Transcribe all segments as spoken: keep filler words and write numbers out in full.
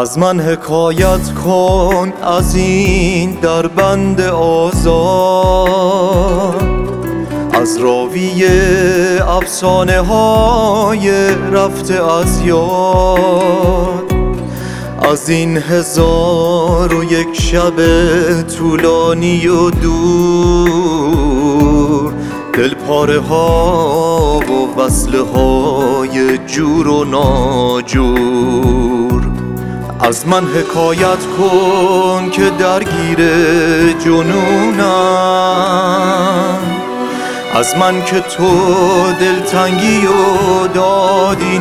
از من حکایت کن از این دربند آزاد، از راوی افسانه های رفته از یاد، از این هزار و یک شب طولانی و دور، دل پاره ها و وصله های جور و ناجور. از من حکایت کن که درگیر جنونم، از من که تو دلتنگی و دادی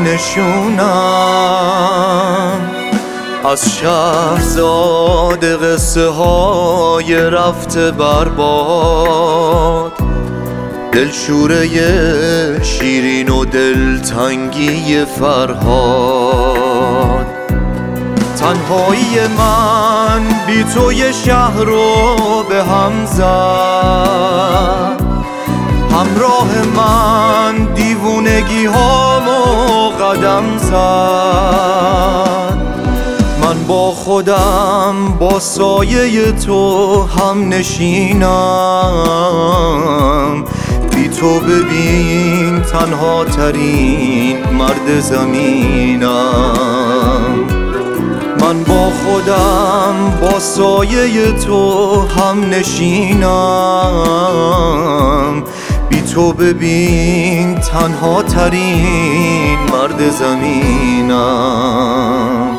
نشونم، از شهرزاد قصه های رفته برباد، دلشوره شیرین و دلتنگی فرهاد. تنهایی من بی تو یه شهر رو به هم زد، همراه من دیوونگی هامو قدم زد. من با خودم با سایه تو هم نشینم، بی تو ببین تنها ترین مرد زمینم. من با خودم با سایه تو هم نشینم، بی تو ببین تنها ترین مرد زمینم.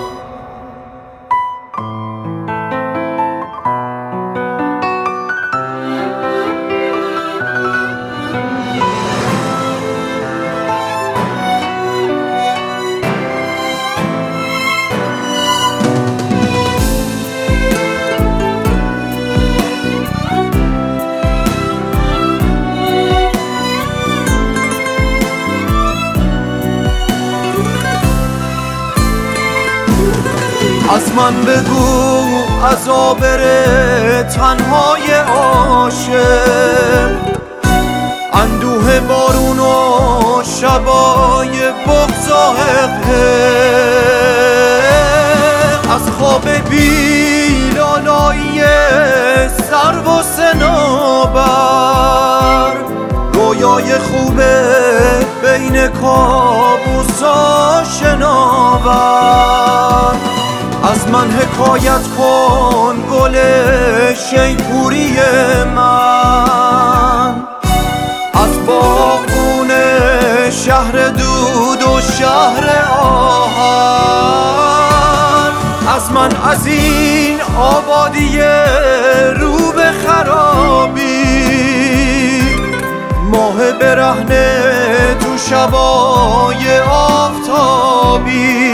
از من بگو از آبر تنهای عاشق، اندوه بارون و شبای بغض و حقه، از خواب بی‌لالایی سرو و صنوبر، رویای خوبه بین کابوسا شناور. از من حکایت کن گل شیپوری من، از باغون شهر دود و شهر آهن. از من از این آبادی رو به خرابی، ماه برهنه تو شبای آفتابی.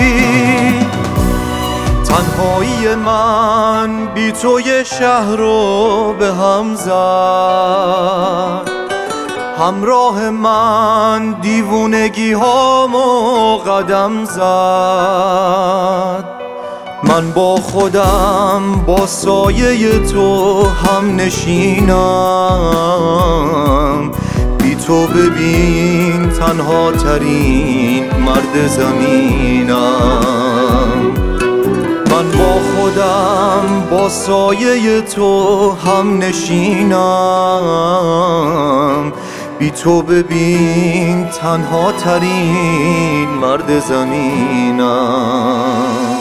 تنهایی من بی تو یه شهر رو به هم زد، همراه من دیوونگی هامو قدم زد. من با خودم با سایه تو هم نشینم، بی تو ببین تنها ترین مرد زمینم. من با خودم با سایه تو هم نشینم، بی تو ببین تنها ترین مرد زمینم.